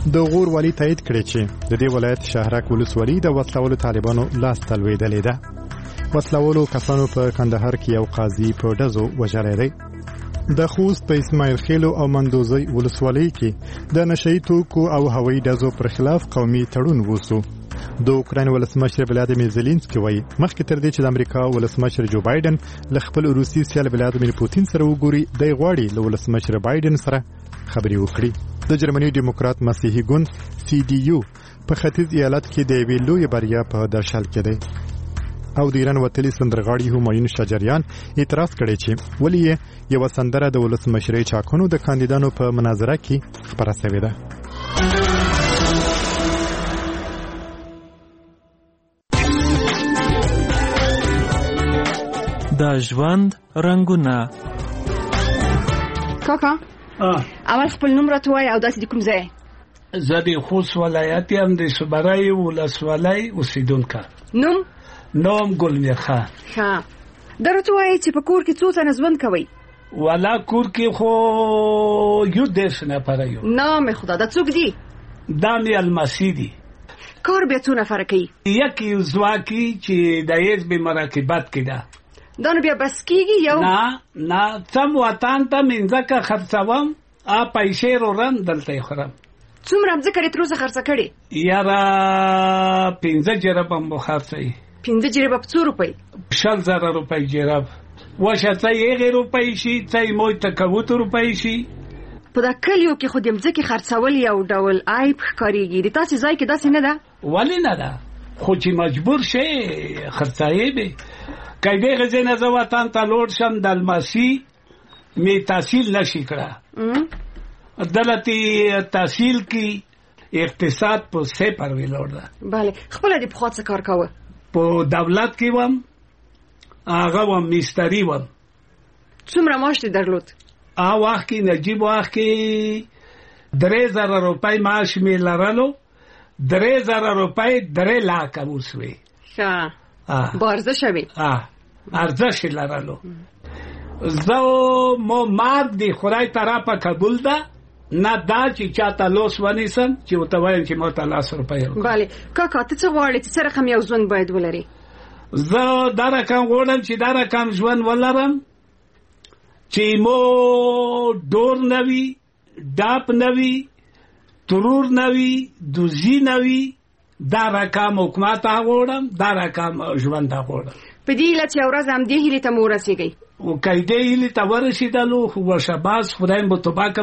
د غور والي تایید کړی چې د دې ولایت شهرک ولسوالي د وسلوالو طالبانو لاس ته لوېدلې ده. وسلوالو کسانو په کندهار کې یو قاضي په ډزو وژلی دی. د خوست په اسماعیل خیلو او مندوزی ولسوالۍ کې د نشهیي توکو او هوایي ډزو پر خلاف قومي تړون وسو. د اوکراین ولسمشر ولادیمیر زيلنسکي وایي مخکې تر دې چې د امریکا ولسمشر جو بایدن له خپل روسي سیال ولادیمیر پوتین سره وګوري دی غواړي له ولسمشر بایدن سره خبرې وکړي. د جرمني دیموکرات مسیحي ګوند CDU په ختیځ ایالت کې د یوې لویې بریا په درشل کې دی. او د ایران وتلي سندرغاړي همایون شجریان اعتراض کړی چې ولې یو سندره د ولسمشرۍ چاکنو د کاندیدانو په مناظره کې خبره شوې ده. د ژوند رنگونه. کاکا اول خپل نوم راته وایه او داسې د کوم ځای؟ زه د خوست ولایت یم د صبرۍ ولسوالۍ اوسېدونکی. نوم ګلمیر خان. ښه دا راته وایه چې په کور کې څو تنه ژوند کوئ؟ والا کور کې خو یو 10 نفره یو. نام خدا دا څوک دي؟ دا مې المسی دي. کار بیا څو نفره کوي؟ یکی ځواکي چې د حزب مراقبت کې ده. دا نو بیا بس کېږي یو؟ نه سم وطن ته مې ځکه خرڅوم پیسې رورم دلته یې خورم. څومره ځکه تر اوسه خرڅه کړې؟ یاره 15 جرب هم خرڅوي. 15 جرب په څو روپۍ؟ 60,000 روپۍ جرب. وشه څه یې روپۍ شي څه موږ ته کوته روپۍ شي. په دا کلیو کې خو د ځمکې خرڅول یو ډول عیب ښکارېږي. د تاسې ځای کې داسې نه ده؟ ولې نه ده؟ خو چې مجبور شي خرڅایې به. که دغه ځای نه زه وطن ته لوړ شم د الماسي مې تحصیل نشي کړه. دلته تحصیل کې اقتصاد په 0 ویلوړ ده. بله خپله دې پخوا څه کار کوه؟ په دولت کې وم هغه وم مستري وم. څومره معاش دې درلود؟ وخت کې نجیب وخت کې 3,000 روپۍ معاش مې لرلو. 3,000 روپۍ 3 لکه اوس وي. ښه با ارزش وي. ارزش لرلو. زه مو مرګ دی خدای طرفه قبول ده. نه دا چې چاته لوس ونیسم چې وته وایم چې ما ته 100 روپۍ ورکړم. بله کاکا ته څه غواړې چې څه رقم یو ژوند باید ولري؟ زه دا رقم غواړم چې دا رقم ژوند ولرم چې مو ډور نه وي، ډاپ نه وي، ترور نه وي، دوزي نه وي. دا رقم حکومت غواړم، دا رقم ژوند غواړم. په دې هیله چې یو ورځ همدې هیلې ته مو ورسېږئ. او که دې هیلې ته ورسېدلو خو شاباس خدای مو توبه